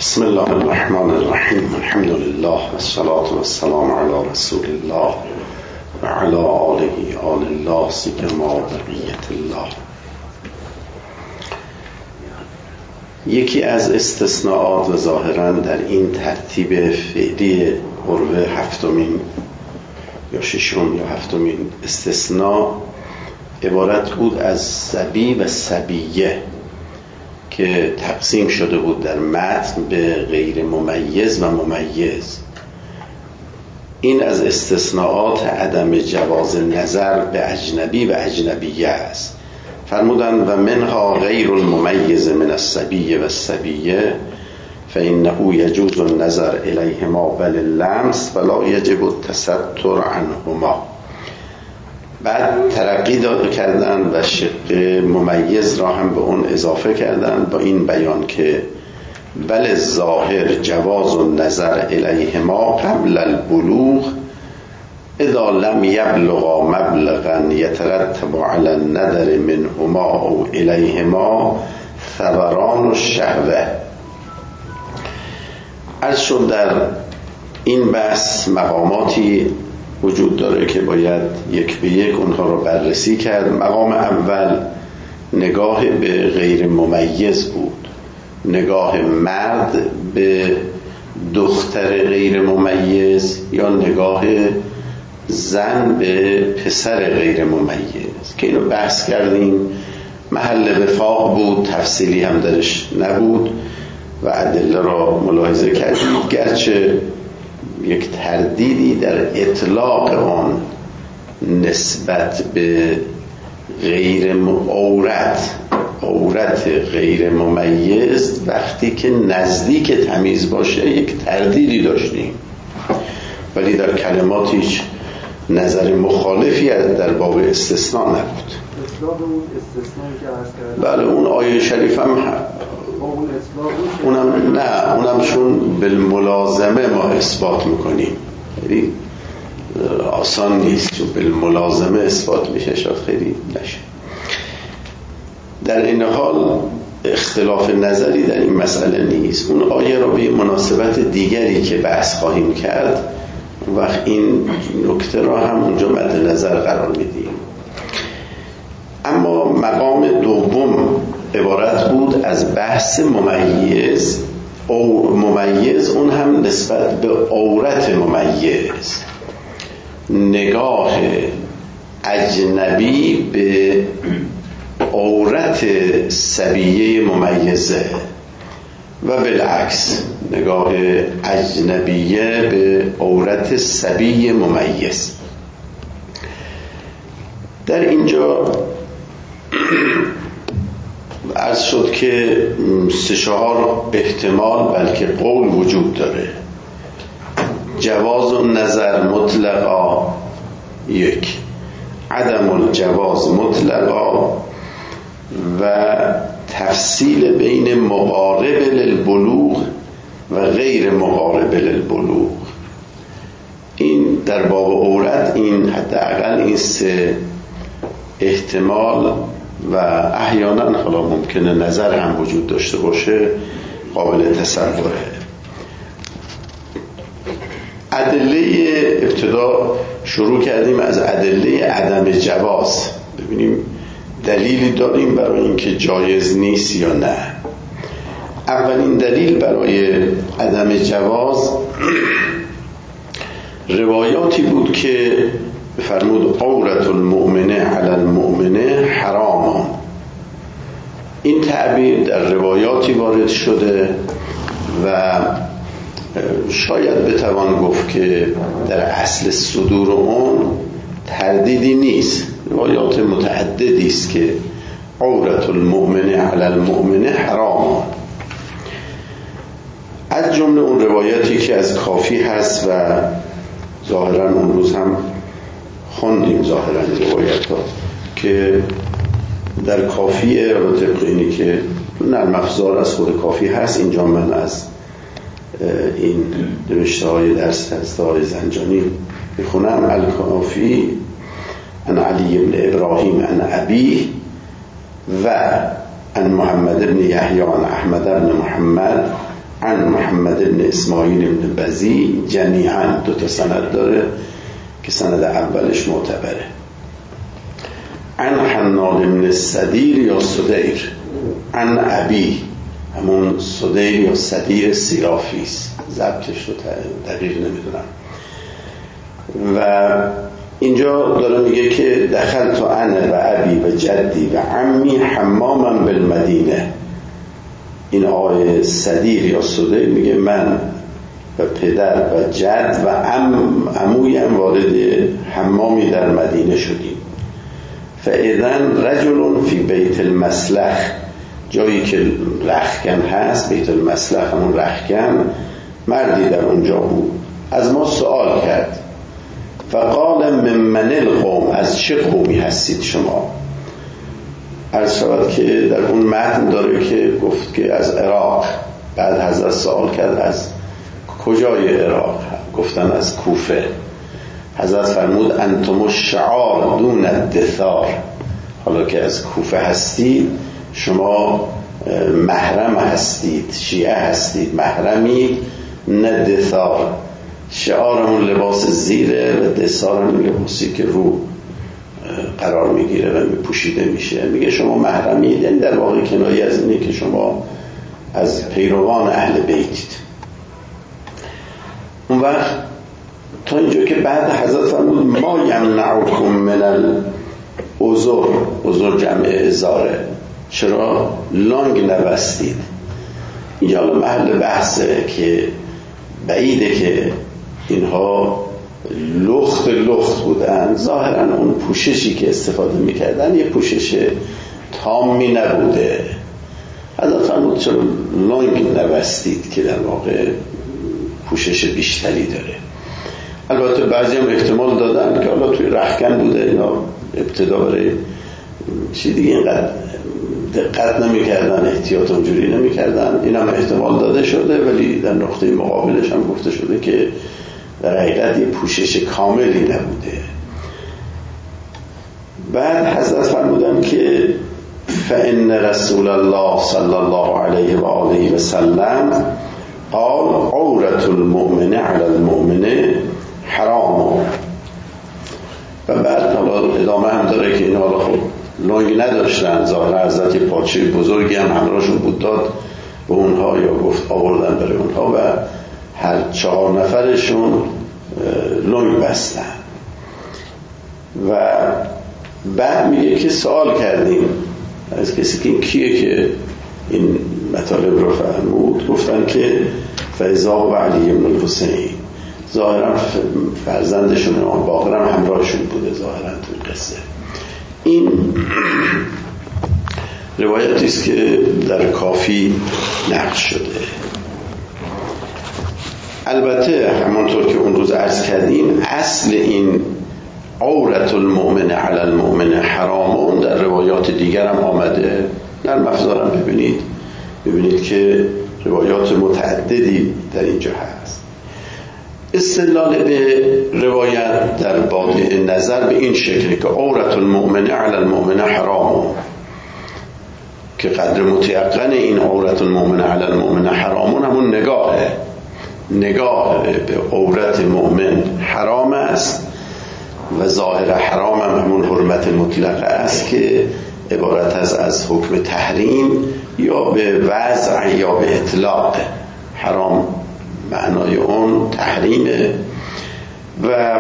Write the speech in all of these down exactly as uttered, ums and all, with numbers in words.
بسم الله الرحمن الرحیم. الحمد لله والصلاة والسلام علی رسول الله و علی آله آل الله سیما بقیت الله. یکی از استثناءات و ظاهراً در این ترتیب فعلی قرب هفتمین یا ششم یا هفتمین استثناء عبارت بود از صبی و صبیه که تقسیم شده بود در متن به غیر ممیز و ممیز. این از استثناءات عدم جواز نظر به اجنبی و اجنبیه است. فرمودن و منها غیر الممیز من الصبی و الصبیه فإنه یجوز النظر الیهما بل اللمس ولا یجب التستر عنهما. بعد ترقی داده کردن و شق ممیز را هم به اون اضافه کردن با این بیان که بل ظاهر جواز النظر الیهما قبل البلوغ اذا لم یبلغا مبلغا یترتب علی النظر منهما او الیهما ثمران الشهوه. عرض شد در این بحث مقاماتی وجود داره که باید یک به یک اونها رو بررسی کرد. مقام اول نگاه به غیر ممیز بود، نگاه مرد به دختر غیر ممیز یا نگاه زن به پسر غیر ممیز که اینو بحث کردیم. محل وفاق بود، تفصیلی هم درش نبود و ادله را ملاحظه کردیم، گرچه یک تردیدی در اطلاق آن نسبت به غیر عورت عورت غیر ممیز وقتی که نزدیک تمیز باشه یک تردیدی داشتیم، ولی در کلمات هیچ نظر مخالفی در باب استثناء نبود. اون استثنایی که عرض کردم، بله اون آیه شریف هم اونم نه اونم چون بالملازمه ما اثبات میکنیم، خیلی آسان نیست، چون بالملازمه اثبات میشه شاید خیلی نشه. در این حال اختلاف نظری در این مسئله نیست. اون آیه را به مناسبت دیگری که بحث خواهیم کرد وقت این نکته را هم اونجا مد نظر قرار میدیم. اما مقام دوم عبارت بود از بحث ممیز او ممیز اون هم نسبت به عورت ممیز، نگاه اجنبی به عورت صبیه ممیزه و بالعکس نگاه اجنبیه به عورت صبی ممیز. در اینجا عرض شد که سه چهار احتمال بلکه قول وجود داره. جواز النظر مطلقا یک، عدم الجواز مطلقا و تفصیل بین مقارب للبلوغ و غیر مقارب للبلوغ. این در باب عورت این حداقل این سه احتمال و احیانا حالا ممکنه نظر هم وجود داشته باشه قابل تصوره. ادله ابتدا شروع کردیم از ادله عدم جواز، ببینیم دلیلی داریم برای اینکه جایز نیست یا نه. اولین دلیل برای عدم جواز روایاتی بود که فرمود عورت المؤمنه علی المؤمنه حرام. این تعبیر در روایاتی وارد شده و شاید بتوان گفت که در اصل صدور اون تردیدی نیست، روایات متعددی است که عورت المؤمنه علی المؤمنه حرام. از جمله اون روایتی که از کافی هست و ظاهرا اون روز هم خوندیم ظاهرا روایت ها که در کافیه و طبق اینی که نرم افزار از خود کافی هست. اینجا من از این نوشته های درس هسته های زنجانی میخونم. الکافی ان علی بن ابراهیم ان ابی و ان محمد بن یحیی ان احمد بن محمد عن محمد بن اسماعیل بن بزی جمیعاً دو تا سند داره که سند اولش معتبره. عن حناد بن السدیر یا صدیر عن ابی، همون صدیر یا صدیر سیرافیس، ضبطش رو دقیق نمیدونم. و اینجا داره میگه که دخلت و انا و ابی و جدی و عمی حماما بالمدینه. این آقای صدیر یا صدیر میگه من و پدر و جد و عم عمویم وارد حمامی در مدینه شدیم. فاذن رجل فی بیت المسلخ، جایی که رختکن هست، بیت المسلخ همون رختکن، مردی در اونجا بود، از ما سوال کرد. فقال من من القوم، از چه قومی هستید شما؟ عرض شود که در اون متن داره که گفت که از عراق. بعد حضرت سوال کرد از کجای عراق؟ گفتن از کوفه. حضرت فرمود انتم الشعار دون الدثار، حالا که از کوفه هستید شما محرم هستید، شیعه هستید، محرمید، نه دثار. شعارمون لباس زیره و دثارمون لباسی که رو قرار میگیره و میپوشیده میشه. میگه شما محرمید، یعنی در واقع کنایه از اینه که شما از پیروان اهل بیتید. اون وقت تا اینجا که بعد حضرت فرمود ما یمنعکم من العذر، عذر جمع ازاره، چرا لانگ نبستید؟ اینجا محل بحثه که بعیده که اینها لخت لخت بودن. ظاهرا اون پوششی که استفاده میکردن یه پوشش تامی نبوده. حضرت فرمود چرا لانگ نبستید که در واقع پوشش بیشتری داره. البته بعضی هم احتمال دادن که حالا توی رختکن بوده، اینا ابتدا برای چی دیگه اینقدر دقت نمی کردن، احتیاط اونجوری نمی کردن. این هم احتمال داده شده، ولی در نقطه مقابلش هم گفته شده که در حقیقت یه پوشش کاملی نبوده. بعد حضرت فرمودن که فإن رسول الله صلی الله علیه و آله و سلم قال عورة المؤمن علی المؤمن حرام. و بعد حالا ادامه هم داره که این حالا خب لنگ نداشتن، ظاهر حضرت پاچه بزرگی هم همراهشون بود، داد به اونها یا گفت آوردن برای اونها و هر چهار نفرشون لنگ بستن. و بعد میگه که سوال کردیم از کسی که این کیه که این مطالب رو فرمود؟ گفتن که فیضا و علی بن الحسین، ظاهرا فرزندشون امام باقر هم همراهشون بوده ظاهرا توی قصه. این روایتی است که در کافی نقل شده. البته همانطور که اون روز عرض کردیم اصل این عورت المؤمن علی المؤمن حرامون در روایات دیگر هم آمده. در مفضل هم ببینید ببینید که روایات متعددی در اینجا هست. استدلال به روایت در بادئ نظر به این شکلی که عورت المؤمن علی المؤمن حرام، که قدر متیقن این عورت المؤمن علی المؤمن حرام همون نگاهه. نگاه به عورت مؤمن حرام است و ظاهر حرام هم همون حرمت مطلقه است که عبارت است از حکم تحریم یا به وضع یا به اطلاق. حرام معنای اون تحریمه و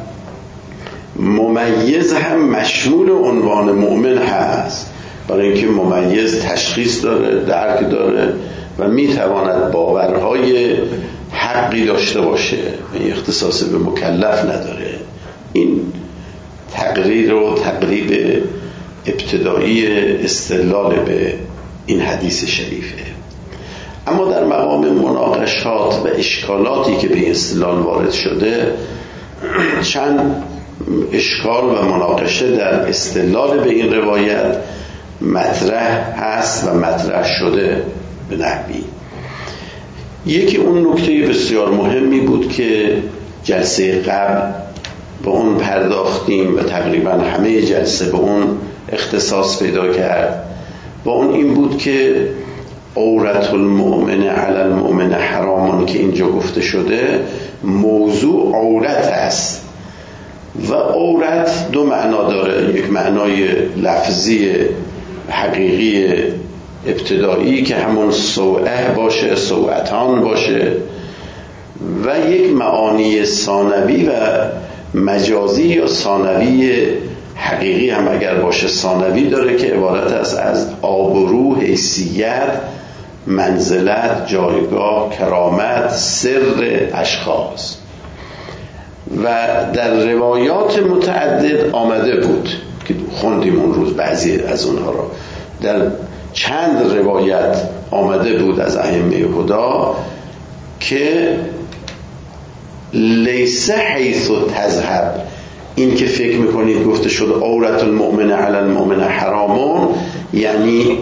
ممیز هم مشمول عنوان مؤمن هست، برای اینکه ممیز تشخیص داره، درک داره و میتواند باورهای حقی داشته باشه، این اختصاص به مکلف نداره. این تقریر و تقریب ابتدایی استدلال به این حدیث شریفه. اما در مقام مناقشات و اشکالاتی که به استدلال وارد شده، چند اشکال و مناقشه در استدلال به این روایت مطرح هست و مطرح شده به نحوی. یکی اون نکته بسیار مهمی بود که جلسه قبل به اون پرداختیم و تقریبا همه جلسه به اون اختصاص پیدا کرد، با اون این بود که عورت المؤمن علی المؤمن که اینجا گفته شده موضوع عورت است و عورت دو معنا داره، یک معنای لفظی حقیقی ابتدایی که همون سوعه باشه، سوعتان باشه، و یک معانی ثانوی و مجازی یا ثانوی حقیقی هم اگر باشه ثانوی داره که عبارت است از آبرو، حیثیت، منزلت، جایگاه، کرامت، سر اشخاص. و در روایات متعدد آمده بود که خوندیم اون روز بعضی از اونها را، در چند روایت آمده بود از ائمه هدا که لیس حیث تذهب، این که فکر میکنید گفته شد عورت المؤمن علی المؤمن حرامون، یعنی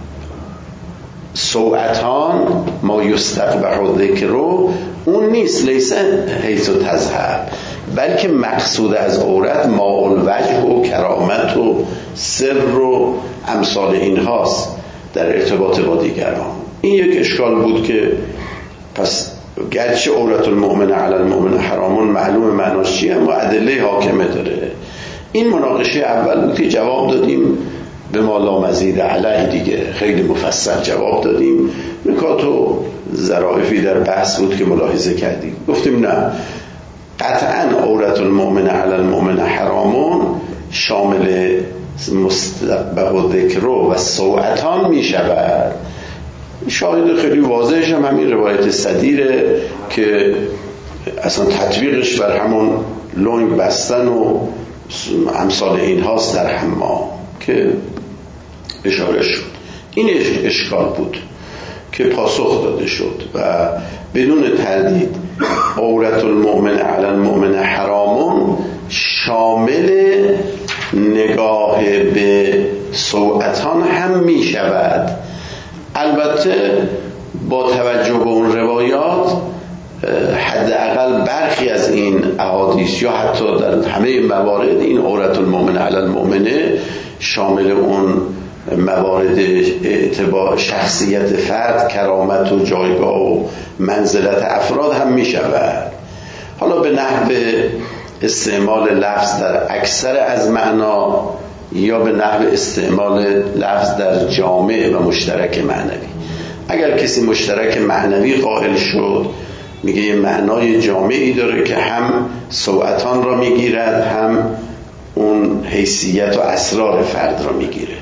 سوءتان ما یستقبح ذکرو، اون نیست لیس حیث تذهب، بلکه مقصود از عورت ماء الوجه و کرامت و سر و امثال این هاست در ارتباط با دیگران. این یک اشکال بود که پس گرچه عورت المؤمن علی المؤمن حرامون معلوم معناش چیه اما ادله حاکمه داره. این مناقشه اول بود که جواب دادیم به ما لا مزید علیه، دیگه خیلی مفصل جواب دادیم. نکات و ظرافی در بحث بود که ملاحظه کردیم، گفتیم نه قطعا عورت المؤمن علی المؤمن حرامون شامل مستقبح و ذکر و سوءتان می شود. شاهد خیلی واضحش هم همین روایت صدیره که اصلا تطبیقش بر همون لنگ بستن و امثال این هاست در حمام که اشاره شد. این اشکال بود که پاسخ داده شد و بدون تردید عورت المؤمن علی المؤمن حرامون شامل نگاه به سوءتان هم می شود. البته با توجه به اون روایات حداقل برخی از این احادیث یا حتی در همه موارد این عورت المؤمن علی المؤمن شامل اون موارد اعتبار شخصیت فرد، کرامت و جایگاه و منزلت افراد هم می شود. حالا به نحو استعمال لفظ در اکثر از معنا یا به نحو استعمال لفظ در جامع و مشترک معنوی. اگر کسی مشترک معنوی قائل شد میگه یه معنای جامعی داره که هم سوءتان را میگیرد هم اون حیثیت و اسرار فرد را میگیره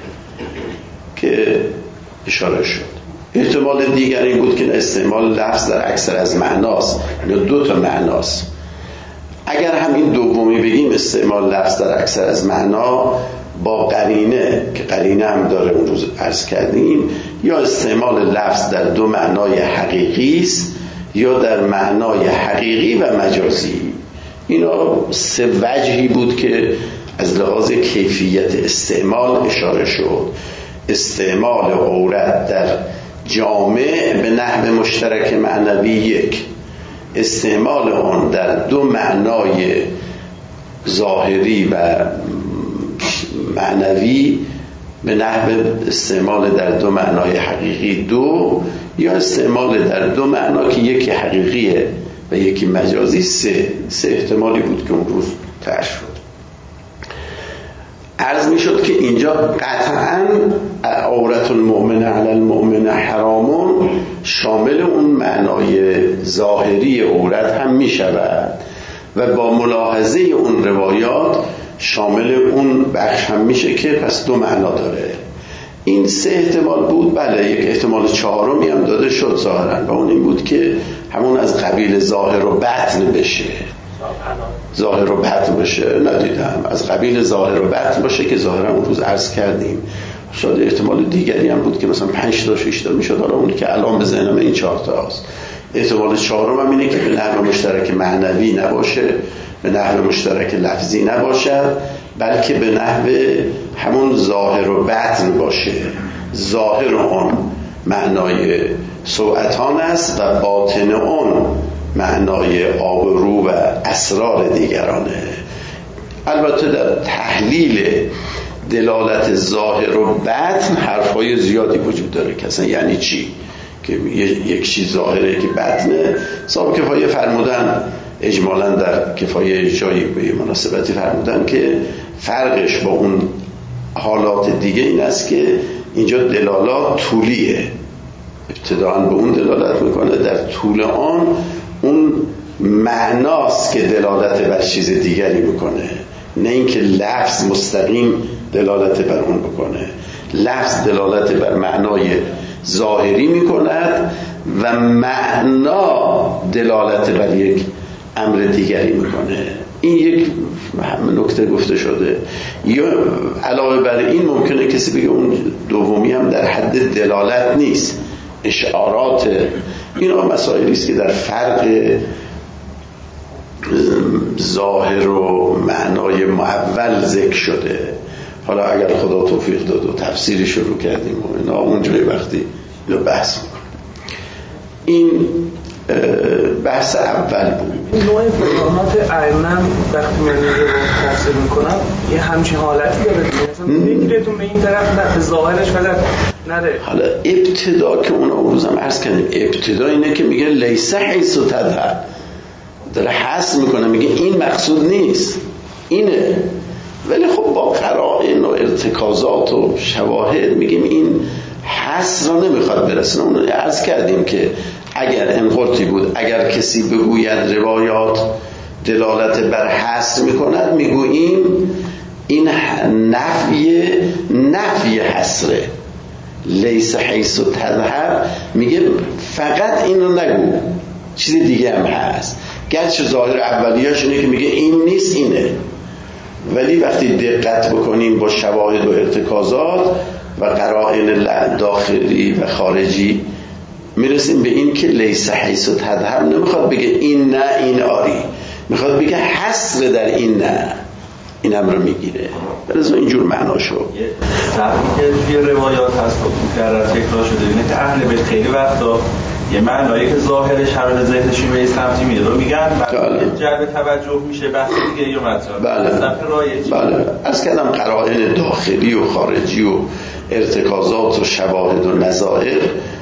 که اشاره شد. احتمال دیگر این بود که استعمال لفظ در اکثر از معناست یا دو تا معناست. اگر هم این دومی بگیم استعمال لفظ در اکثر از معنا با قرینه که قرینه هم داره اون روز عرض کردیم، یا استعمال لفظ در دو معنای حقیقی است یا در معنای حقیقی و مجازی. اینا سه وجهی بود که از لحاظ کیفیت استعمال اشاره شد. استعمال عورت در جامع به نحو مشترک معنوی یک، استعمال آن در دو معنای ظاهری و معنوی به نحو استعمال در دو معنای حقیقی دو، یا استعمال در دو معنا که یکی حقیقیه و یکی مجازی سه. سه احتمالی بود که اون روز طرح شد. عرض می شد که اینجا قطعاً عورت المؤمن علی المؤمن حرامون شامل اون معنای ظاهری عورت هم می شود و با ملاحظه اون روایات شامل اون بخش هم میشه که پس دو معنا داره. این سه احتمال بود. بله یک احتمال چهارمی هم داده شد ظاهرا و اون این بود که همون از قبیل ظاهر و بطن بشه. ظاهر و بطن بشه ندیدم، از قبیل ظاهر و بطن باشه که ظاهرا اون روز عرض کردیم. شاید احتمال دیگری هم بود که مثلا پنج تا شش تا میشد، حالا اون که الان به ذهنم این چهار تا است. احتمال چهارم هم اینه که به نحو مشترک معنوی نباشه، به نحو مشترک لفظی نباشد، بلکه به نحو همون ظاهر و بطن باشه. ظاهر اون معنای سوءتان است و باطن اون معنای آبرو و اسرار دیگرانه. البته در تحلیل دلالت ظاهر و بطن حرفای زیادی وجود داره که اصلا یعنی چی، که یک چیز ظاهره که بطنه. صاحب کفایه فرمودن اجمالا در کفایه جایی به مناسبتی فرمودن که فرقش با اون حالات دیگه این است که اینجا دلالات طولیه، ابتداءً به اون دلالت میکنه، در طول آن اون معناست که دلالت بر چیز دیگری میکنه، نه اینکه لفظ مستقیم دلالت بر اون بکنه. لفظ دلالت بر معنای ظاهری میکند و معنا دلالت بر یک امر دیگری میکنه. این یک نکته گفته شده. یا علاوه بر این ممکنه کسی بگه اون دومی هم در حد دلالت نیست، اشعارات. اینا مسائلی است که در فرق ظاهر و معنای معول ذکر شده. حالا اگر خدا توفیق داد و تفسیری شروع کردیم و اینا اونجای وقتی اینو بحث میکنم. این بحث اول بود. نوع فقاهات ائمه وقتی من رو تفسیر میکنم یه همچین حالتی داره، مثلا فکرتون به این طرف به ظاهرش فقط نره. حالا ابتدا که اون امروز هم عرض کردیم، ابتدا اینه که میگه لیس حیث تذهب، داره حس میکنه، میگه این مقصود نیست، اینه. ولی خب با قرائن و ارتکازات و شواهد میگیم این حس را نمیخواد برسونه. اون عرض کردیم که اگر انقلتی بود، اگر کسی بگوید روایات دلالت بر حس میکند، میگوییم این نفی نفی حسره. لیس حیث تذهب میگه فقط این رو نگو، چیز دیگه هم هست. گرچه ظاهر اولیاش اینه که میگه این نیست اینه، ولی وقتی دقت بکنیم با شواهد و ارتکازات و قرائن داخلی و خارجی میرسیم به این که لیس حیث تذهب نمیخواد بگه این نه این آری، میخواد بگه حصر در این نه، این هم رو میگیره. برای اینجور معنا شد. سبکی که توی روایات هست که در تکرار شده اینه که اهل بیت خیلی وقتا یه معنایی که ظاهرش همه ذهنشون به سمتی میره رو میگن، بعد جلب توجه میشه بحث دیگه یا مطلب. بله بله. از کردم قرائن داخلی و خارجی و ارتکازات و شواهد و نظائر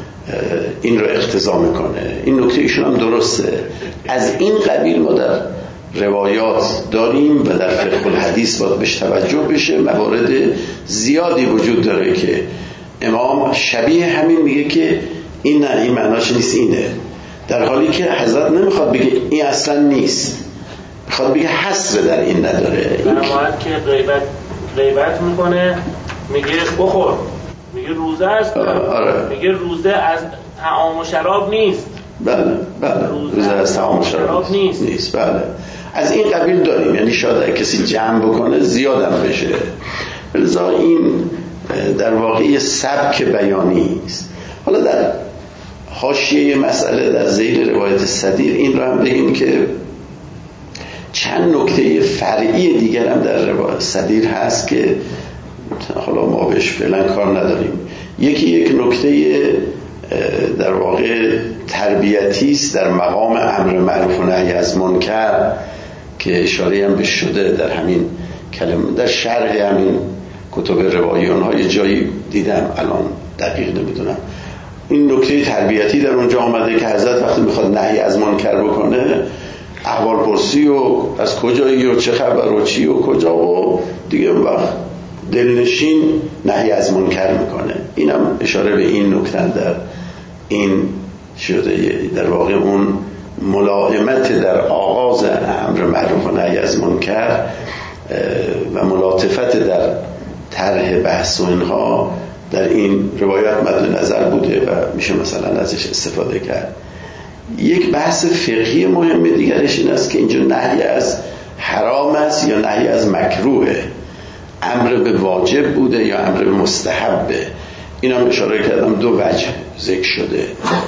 این رو اقتضا میکنه. این نکته ایشون هم درسته. از این قبیل ما در روایات داریم و در فقه الحدیث باید بهش توجه بشه. موارد زیادی وجود داره که امام شبیه همین میگه که این نه، این معناش نیست اینه، در حالی که حضرت نمیخواد بگه این اصلا نیست، میخواد بگه حصر در این نداره. فرماید که غیبت غیبت میکنه، میگه بخور، میگه روزه است، آره. میگه روزه از طعام و شراب نیست. بله بله، روزه از طعام و شراب نیست. نیست بله. از این قبیل داریم، یعنی شاید کسی جمع بکنه زیادم بشه. لذا این در واقع سبک بیانی است. حالا در حاشیه مسئله در ذیل روایت صدیر این رو هم بگیم که چند نکته فرعی دیگر هم در روایت صدیر هست که حالا ما بهش فعلا کار نداریم. یکی یک نکته در واقع تربیتی است در مقام امر معروف و نهی از منکر که اشاره هم بهش شده در همین کلمه، در شرح همین کتب روایی اونها یه جایی دیدم، الان دقیق نمیدونم. این نکته تربیتی در اونجا آمده که حضرت وقتی میخواد نهی از منکر بکنه احوال پرسی و از کجایی و چه خبر و چی و کجا و دیگه وقت دلنشین نهی از منکر میکنه. اینم اشاره به این نکته در این شده، در واقع اون ملائمت در آغاز امر معروف و نهی از منکر و ملاطفت در طرح بحث و اینها در این روایات مد نظر بوده و میشه مثلا ازش استفاده کرد. یک بحث فقهی مهم دیگرش این است که اینجا نهی از حرام است یا نهی از مکروهه، امر به واجب بوده یا امر به مستحبه. این هم اشاره کردم دو وجه ذکر شده،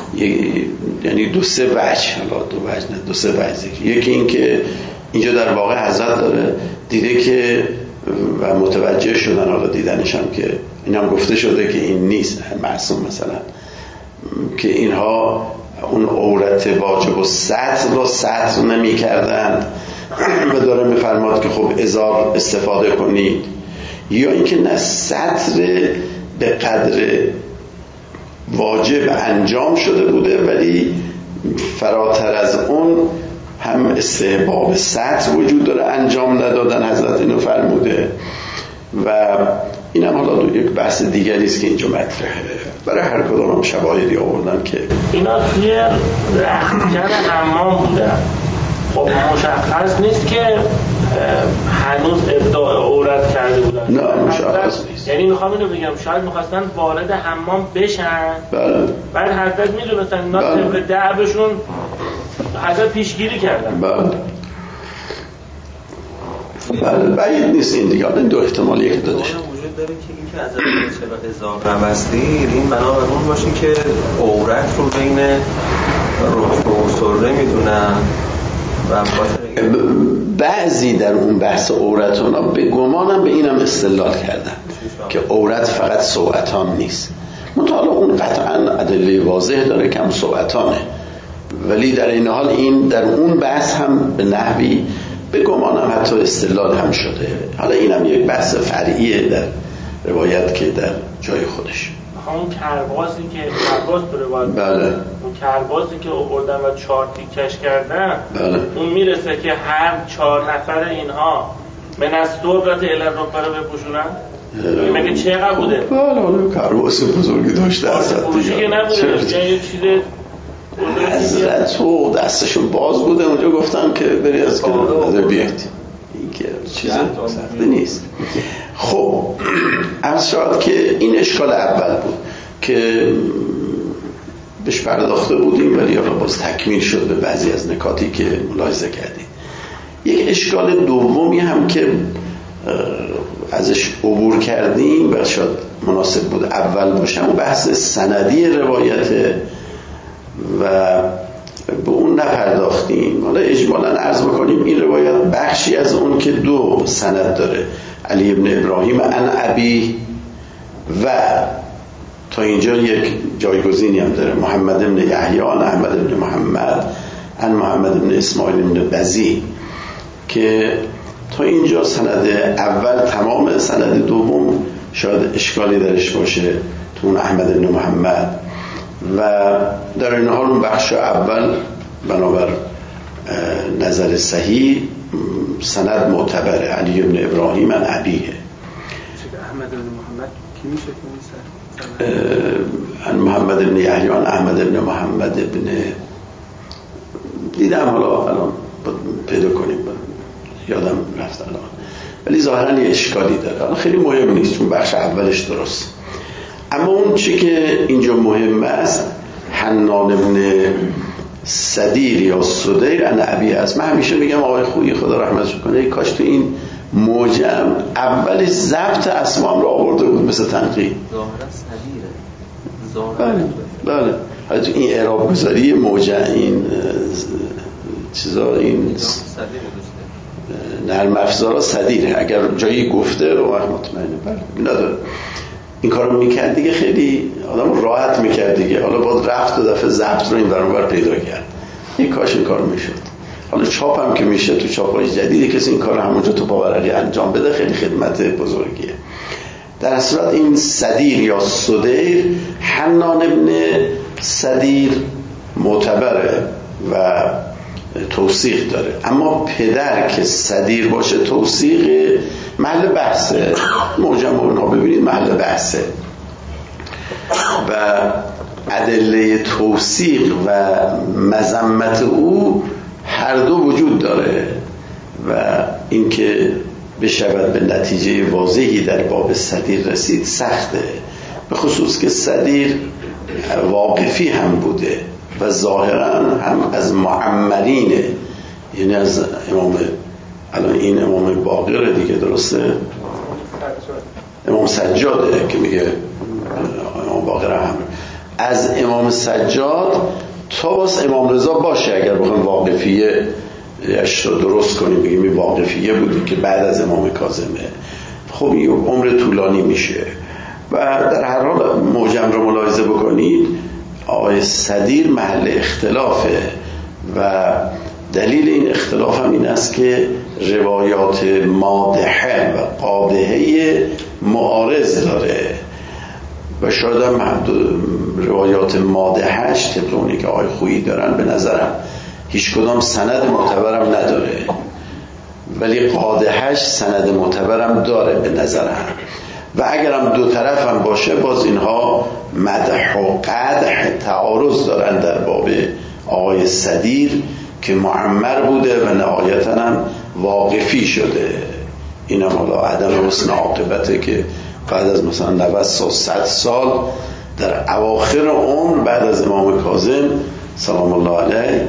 یعنی دو سه وجه، حالا دو وجه نه دو سه وجه ذکر. یکی این که اینجا در واقع حضرت داره دیده که و متوجه شدن، حالا دیدنش هم که این هم گفته شده که این نیست معصوم، مثلا که اینها اون عورت واجب و سطر رو سطر نمی کردن و داره میفرماد که خب ازار استفاده کنید، یا اینکه نه سطر به قدر واجب انجام شده بوده، ولی فراتر از اون هم استحباب سطر وجود داره، انجام ندادن حضرت اینو فرموده. و این هم حالا یک بحث دیگری است که اینجا مطرحه. برای هر کدام هم شواهدی آوردن که اینا توی رختکن حمام بودن. خب مشخص نیست که هنوز ابداع عورت کرده بودن. نه مشخص نیست. یعنی میخوام اینو بگم شاید میخواستن وارد حمام بشن، بله. بعد حضرت میدونستن اینا طبق دعبشون حضرت پیشگیری کردن. بله بله بعید نیست این دیگه. این دو احتمالیه که داده شد. وجود داره که این که حضرت چرا هزار هم هستید، این بنابر اون باشه که عورت رو بین رکبه و سره میدونن و بعضی در اون بحث عورت اونا به گمانم به اینم استدلال کردن که عورت فقط سوعتان نیست. منتها اون قطعا ادله واضح داره که هم سوعتانه، ولی در این حال این در اون بحث هم به نحوی به گمانم حتی استدلال هم شده. حالا اینم یک بحث فرعیه در روایت که در جای خودش. اون کرباسی که کرباس به روایت، بله، اون کرباسی که آوردن و چهار تیکش کردن، بله، اون میرسه که هر چهار نفر اینها من از صورت اله رو برای بپوشونن. مگه چقدر بوده؟ بله حالا کرباس بزرگی داشته اصلا فروشی که نبوده، یعنی یه چیز حضرت و دستشون باز بوده اونجا گفتن که بری از که بیاید. این که چیز سخته نیست. خب عرض شد که این اشکال اول بود که بهش پرداخته بودیم، ولی حالا باز تکمیل شد به بعضی از نکاتی که ملاحظه کردیم. یک اشکال دومی هم که ازش عبور کردیم و شاید مناسب بود اول باشه، اون بحث سندی روایت و به اون نپرداختیم. حالا اجمالاً عرض بکنیم این روایت بخشی از اون که دو سند داره، علی ابن ابراهیم عن ابی، و تا اینجا یک جایگزینی هم داره، محمد ابن یحیی عن احمد ابن محمد عن محمد ابن اسماعیل ابن بزی، که تا اینجا سند اول تمام، سند دوم شاید اشکالی درش باشه تو اون احمد ابن محمد. و در این حال اون بخش اول بنابر نظر صحیح سند معتبره، علی ابن ابراهیم عن ابیه. احمد ابن محمد کی میشه که عن محمد ابن یحیی عن احمد ابن محمد ابن، دیدم حالا الان پیدا کنیم یادم رفت الان، ولی ظاهرا یه اشکالی داره. حالا خیلی مهم نیست چون بخش اولش درست. اما اون چی که اینجا مهم است حنان ابن صدیر یا صدیر عن ابی است. من همیشه میگم آقای خویی خدا رحمتش کنه کاش تو این موجم اولش ضبط اسمام رو آورده بود مثل تنقیح. ظاهرا صدیره. بله بله. حالا تو این اعراب گذاری موجم این چیزا این نرم افزارا صدیره. اگر جایی گفته رو وقت مطمئنه بله نداره. این کارو میکرد دیگه خیلی آدم راحت میکرد دیگه. حالا باید رفت و دفعه ضبط رو این برابر پیدا کرد. یک کاش این کار میشد. حالا چاپ هم که میشه تو چاپای جدیدی کسی این کار همونجا تو پاورقی انجام بده خیلی خدمت بزرگیه. در صورت این صدیر یا صدیر حنان ابن صدیر معتبره و توثیق داره، اما پدر که صدیر باشه توثیق محل بحثه. موجم اونا ببینید محل بحثه و ادله توثیق و مذمت او هر دو وجود داره و اینکه بشود به نتیجه واضحی در باب صدیر رسید سخته، به خصوص که صدیر واقفی هم بوده و ظاهرا هم از معمرینه، یعنی از امام الان این امام باقر دیگه درسته، امام سجاده که میگه امام باقر هم از امام سجاد تا باز امام رضا باشه اگر بخوایم واقفیه اش رو درست کنیم بگیم این واقفیه بودی که بعد از امام کاظمه. خب این عمر طولانی میشه و در هر حال موجم رو ملاحظه بکنید آقای صدیر محل اختلافه و دلیل این اختلاف هم این است که روایات مادحه و قادحه معارض داره. و شاید هم روایات مادحش طبق اونی که آقای خویی دارن به نظرم هیچ کدام سند معتبرم نداره، ولی قادحش سند معتبرم داره به نظرم. و اگرم دو طرف هم باشه باز اینها مدح و قدح تعارض دارن در باب آقای صدیر که معمر بوده و نهایتاً هم واقفی شده. این هم حالا عدم حسن عاقبته که بعد از مثلا نود سال صد سال در اواخر عمر بعد از امام کاظم سلام الله علیه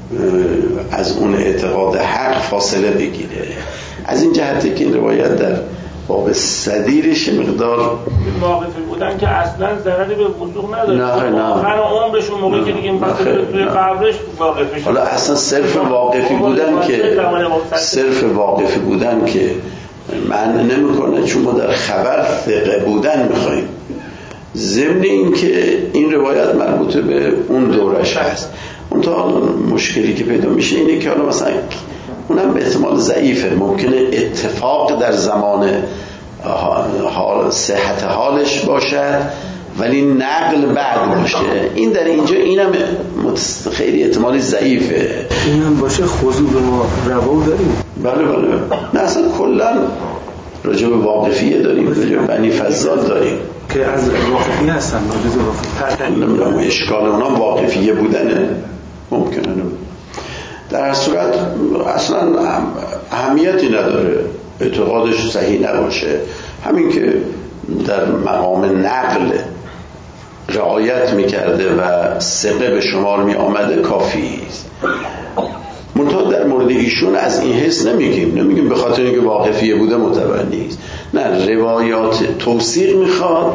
از اون اعتقاد حق فاصله بگیره. از این جهته که این روایت در باب صدیرش مقدار واقفی بودن که اصلا ضرری به وضوح نداره. نه نه آخر عمرشون موقعی که دیگه می‌خواست توی قبرش واقف بشه. حالا اصلا صرف واقفی بودن که صرف واقفی بودن که معنی نمی‌کنه، چون ما در خبر ثقه بودن می‌خوایم. ضمن این که این روایت مربوط به اون دورش هست. اون تا مشکلی که پیدا میشه اینه که حالا مثلا اونم به احتمال ضعیفه، ممکنه اتفاق در زمان حال صحت حالش باشد ولی نقل بعد باشه. این در اینجا اینم خیلی احتمالی ضعیفه. اینم باشه خضوع به ما روا داریم. بله بله نه اصلا کلا راجع به واقفیه داریم، راجع به بنی فضال داریم که از واقفی هستن، راجع به واقفی نمیدونم اشکال اونا واقفیه بودنه ممکنه. در هر صورت اصلا اهمیتی نداره اعتقادش صحیح نباشه، همین که در مقام نقل رعایت میکرده و ثقه به شمار می آمده کافی است. منتها در مورد ایشون از این حس نمیگیم نمیگیم به خاطر اینکه واقفیه بوده معتبر نیست. نه، روایات توثیق میخواد،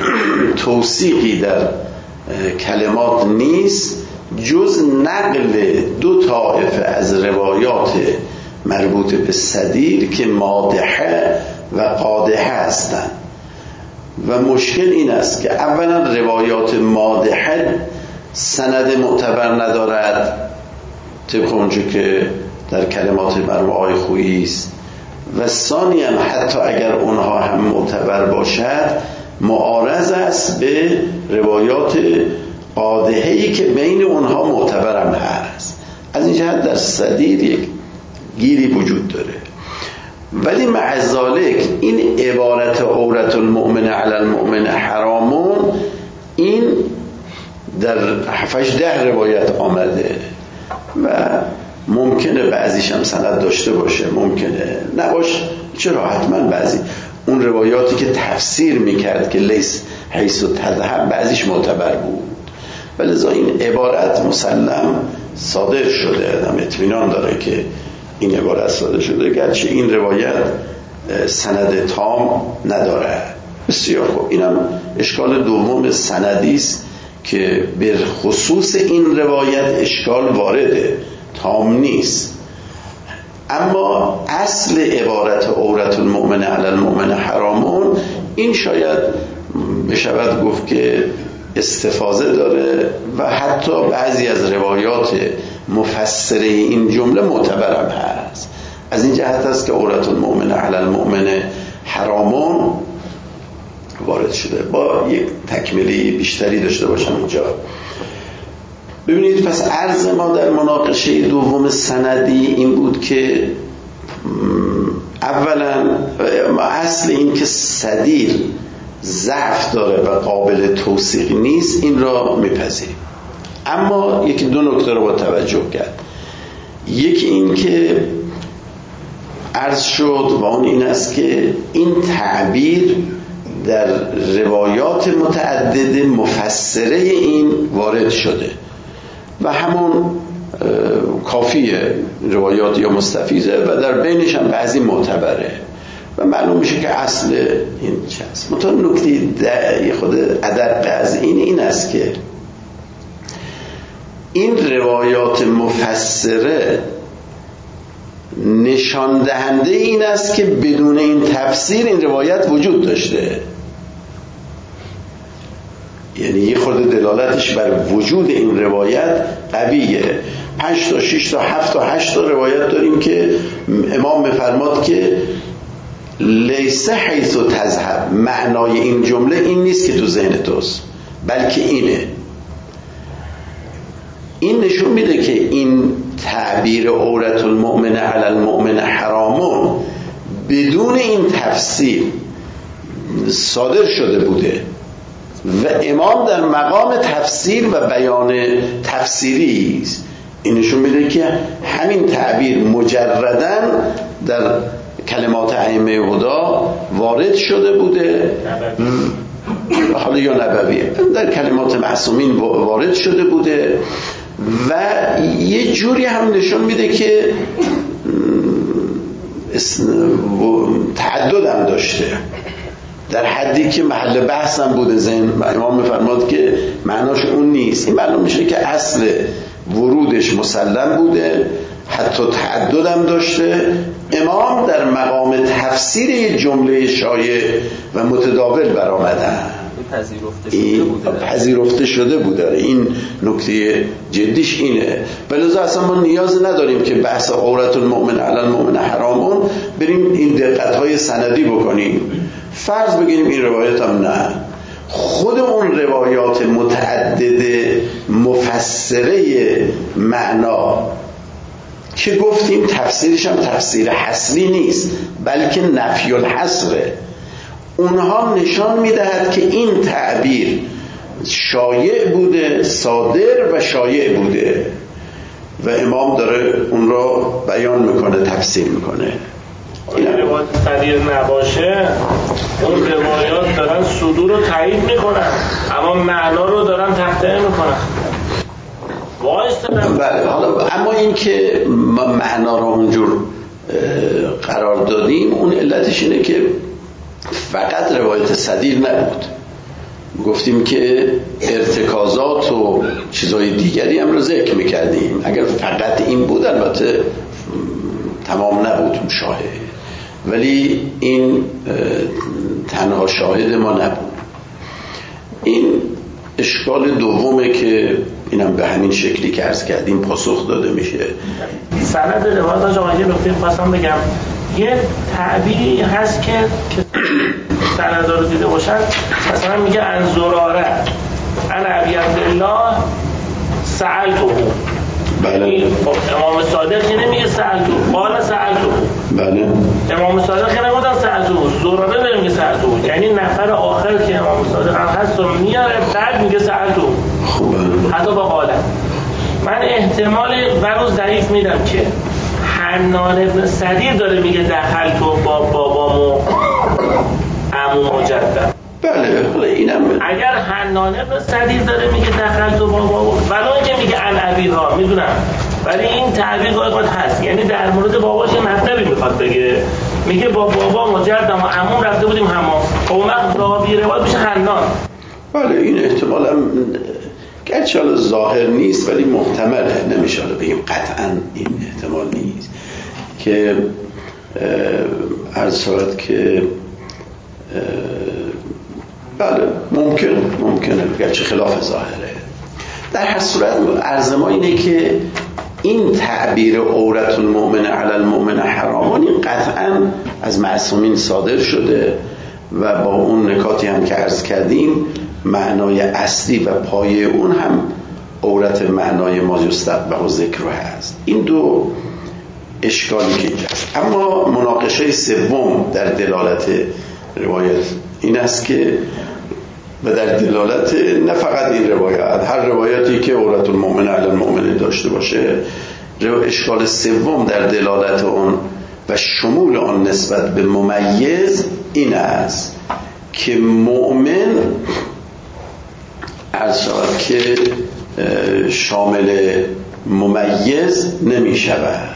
توثیقی در کلمات نیست جز نقل دو طائفه از روایات مربوط به صدیر که مادحه و قادحه هستند. و مشکل این است که اولا روایات مادحه سند معتبر ندارد طبق اونجا که در کلمات مرحوم آقای خویی است، و ثانیاً حتی اگر اونها هم معتبر باشد معارض است به روایات قادحه‌ای که بین اونها معتبر هم هست. از این جهت در صدیر یک گیری وجود داره. ولی مع ذالک این عبارت عورت المؤمن علی المؤمن حرامون این در هفت ده روایت آمده و ممکنه بعضیش هم سند داشته باشه، ممکنه نباشه، چرا حتما بعضی اون روایاتی که تفسیر میکرد که لیس حیث و تذهب بعضیش معتبر بود، ولذا این عبارت مسلم صادر شده، آدم اطمینان داره که این عبارت صادر شده گرچه این روایت سند تام نداره. بسیار خوب، اینم اشکال دوم سندی است که به خصوص این روایت اشکال وارده، تام نیست. اما اصل عبارت عورت المؤمن علی المؤمن حرامون این شاید بشود گفت که استفاضه داره و حتی بعضی از روایات مفسره این جمله معتبرم هست. از این جهت است که عورت المؤمن علی المؤمن حرامون وارد شده. با یک تکمیلی بیشتری داشته باشم اینجا. ببینید، پس عرض ما در مناقشه دوم سندی این بود که اولا اصل این که صدیر ضعف داره و قابل توثیق نیست این را میپذیریم، اما یکی دو نکته رو با توجه کرد. یکی این که عرض شد و اون این است که این تعبیر در روایات متعدد مفسره این وارد شده و همون کافیه، روایات یا مستفیضه و در بینش هم بعضی معتبره و معلوم میشه که اصل این چه است. مطمئن نکته خود ادق از این این است که این روایات مفسره نشان دهنده این است که بدون این تفسیر این روایت وجود داشته، یعنی یه خورده دلالتش بر وجود این روایت قویه. پنج تا شش تا هفت تا هشت تا روایت داریم که امام میفرماد که لیسه حیث تذهب، معنای این جمله این نیست که تو ذهن توست، بلکه اینه. این نشون میده که این تعبیر عورت المؤمن علی المؤمن حرامون بدون این تفسیر صادر شده بوده و امام در مقام تفسیر و بیان تفسیری است. این نشون میده که همین تعبیر مجرداً در کلمات ائمه هدا وارد شده بوده، حالا یا نبویه، در کلمات معصومین وارد شده بوده و یه جوری هم نشون میده که تعدد هم داشته، در حدی که محل بحث هم بوده. ذهن امام میفرماد که معناش اون نیست. این معلوم میشه که اصل ورودش مسلم بوده، حتی تعدد هم داشته. امام در مقام تفسیر جمله شایع و متداول برآمدن، پذیرفته شده بوده پذیرفته شده بوده. این نکته جدیش اینه. ولذا اصلا ما نیاز نداریم که بحث عورت المؤمن علی المؤمن حرامون بریم این دقت‌های سندی بکنیم. فرض بگیریم این روایت هم نه، خود اون روایات متعدد مفسره معنا که گفتیم تفسیرش هم تفسیر حصری نیست بلکه نفی الحصره، اونها نشان میدهد که این تعبیر شایع بوده، صادر و شایع بوده و امام داره اون را بیان میکنه، تفسیر میکنه. این روایت صدیر نباشه، اون روایات دارن صدور رو تایید میکنن اما معنا رو دارن تخطئه میکنن. بله، حالا اما این که ما معنا رو اونجور قرار دادیم اون علتش اینه که فقط روایت صدیر نبود، گفتیم که ارتکازات و چیزهای دیگری هم رو ذکر میکردیم. اگر فقط این بود البته تمام نبود شاهد، ولی این تنها شاهد ما نبود. این اشکال دومه که اینم به همین شکلی که عرض کردیم پاسخ داده میشه. سند روایت ها یه نکته خواستم بگم، یه تعبیری هست که سند رو دیده باشن، مثلا میگه ان زراره ان ابی عبدالله سألته. بله. امام صادق که نمیگه سألته، قال سألته. بله. امام صادق که نمیگه سألته، زراره داره میگه سألته، یعنی نفر آخر که امام صادق هم هست و میاره بعد میگه سألته. خوبه. حتی با قاله. من احتمال برو ضعیف میدم که حنان ابن صدیر داره میگه دخل تو با بابامو عمو مجدد. بله، حالا اینم اگر حنان ابن صدیر داره میگه دخل تو بابامو، ولو اینکه میگه ان ابیها میدونم، ولی این تعبیر گاهی هست، یعنی در مورد باباش مطلبی میخواد بگه، میگه با بابا مجدد و عمو رفته بودیم حمام، اون وقت راوی روایت میشه حنان. بله، این احتمال هم گرچه حالا ظاهر نیست ولی محتمله، نمیشه حالا بگیم قطعا این احتمال نیست که عرض شود که بله ممکن ممکنه گرچه خلاف ظاهره. در هر صورت عرض ما اینه که این تعبیر عورت المؤمن علی المؤمن حرامون این قطعا از معصومین صادر شده و با اون نکاتی هم که عرض کردیم معنای اصلی و پایه اون هم عورت معنای ما یستقبح و ذکر هست. این دو اشکالی که اینجاست. اما مناقشه سوم در دلالت روایت این است که و در دلالت نه فقط این روایت، هر روایتی که عورت المؤمن علی المؤمن داشته باشه، اشکال سوم در دلالت اون و شمول آن نسبت به ممیز این است که مؤمن عرض شود که شامل ممیز نمی شود.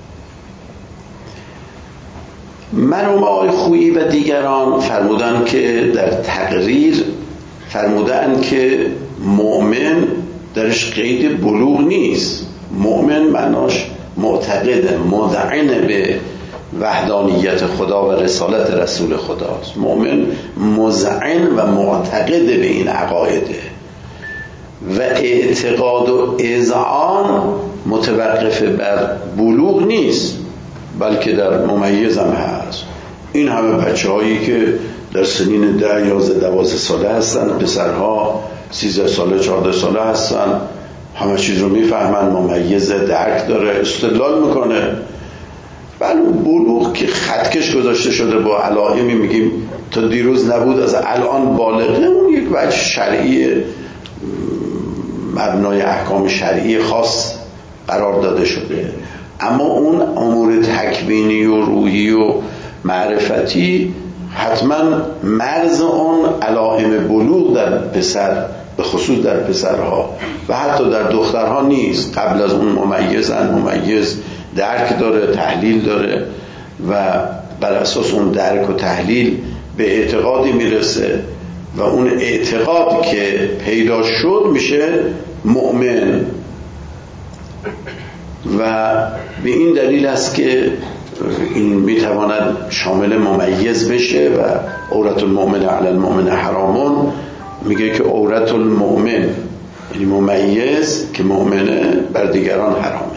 مرحوم آقای خویی و دیگران فرمودن که در تقریر فرمودن که مؤمن درش قید بلوغ نیست، مؤمن معناش معتقد مذعن به وحدانیت خدا و رسالت رسول خداست. مؤمن مذعن و معتقد به این عقایده و اعتقاد و اذعان متوقف بر بلوغ نیست بلکه در ممیز هم هست. این همه بچه هایی که در سنین ده یازده دوازده ساله هستن، پسرها سیزده ساله چهارده ساله هستن، همه چیز رو میفهمن، ممیزه، درک داره، استدلال میکنه. بله بلوغ که خطکش گذاشته شده با علائمی میگیم تا دیروز نبود از الان بالغه، اون یک وجه شرعی مبنای احکام شرعی خاص قرار داده شده. اما اون امور تکوینی و روحی و معرفتی حتما مرز اون علائم بلوغ در پسر، به خصوص در پسرها و حتی در دخترها نیست. قبل از اون ممیزن، ممیز درک داره، تحلیل داره و بر اساس اون درک و تحلیل به اعتقادی میرسه و اون اعتقاد که پیدا شد میشه مؤمن. و به این دلیل است که این میتواند شامل ممیز بشه و عورت المؤمن علی المؤمن حرامون، میگه که عورت المؤمن یعنی ممیز که مؤمنه بر دیگران حرامه.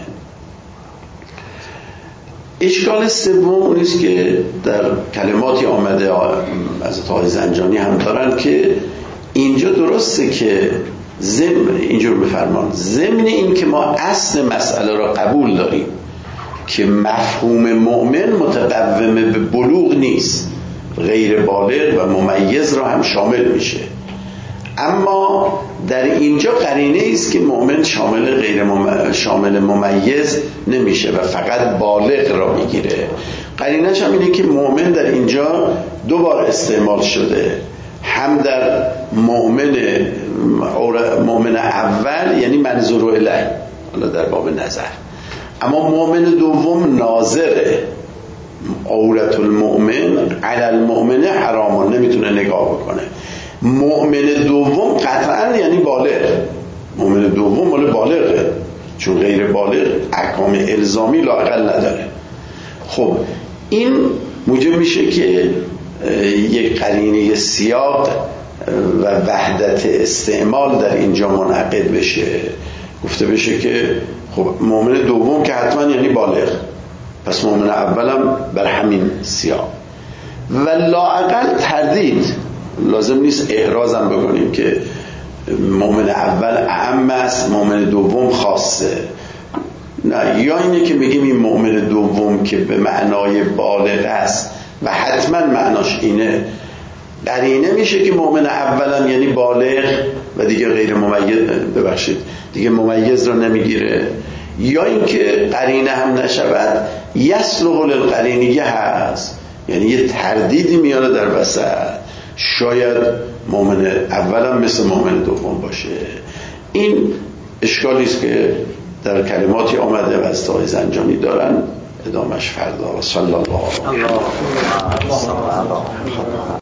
اشکال سوم اون است که در کلماتی آمده از آقای زنجانی هم دارن که اینجا درسته که ضمن اینجور بفرمان ضمن این که ما اصل مسئله را قبول داریم که مفهوم مؤمن متقوم به بلوغ نیست، غیر بالغ و ممیز را هم شامل میشه، اما در اینجا قرینه است که مؤمن شامل غیر مم... شامل ممیز نمیشه و فقط بالغ را میگیره. قرینه‌اش هم اینه که مؤمن در اینجا دو بار استعمال شده، هم در مؤمن مؤمن اول یعنی منظور الیه، حالا در باب نظر، اما مؤمن دوم ناظره. عورت المؤمن علی المؤمن حرام، نمیتونه نگاه بکنه. مؤمن دوم قطعا یعنی بالغ، مؤمن دوم مال بالغه، چون غیر بالغ احکام الزامی لااقل نداره. خب این موجب میشه که یک قرینه سیاق و وحدت استعمال در اینجا منعقد بشه، گفته بشه که خب مؤمن دوم که حتما یعنی بالغ، پس مؤمن اولم بر همین سیاق. و لااقل تردید لازم نیست احرازم بکنیم که مؤمن اول اعم است، مؤمن دوم خاصه. نه، یا اینه که بگیم این مؤمن دوم که به معنای بالغ است و حتما معناش اینه، قرینه میشه که مؤمن اولم یعنی بالغ و دیگه غیر ممیز، ببخشید دیگه ممیز رو نمیگیره. یا اینکه قرینه هم نشود، یصلح للقرینیه هست، یعنی یه تردیدی میاره در وسط، شاید مؤمن اولم مثل مؤمن دوم باشه. این اشکالی است که در کلماتی آمده و از آقای زنجانی دارن، ادامش فردا. و صلی الله علیه و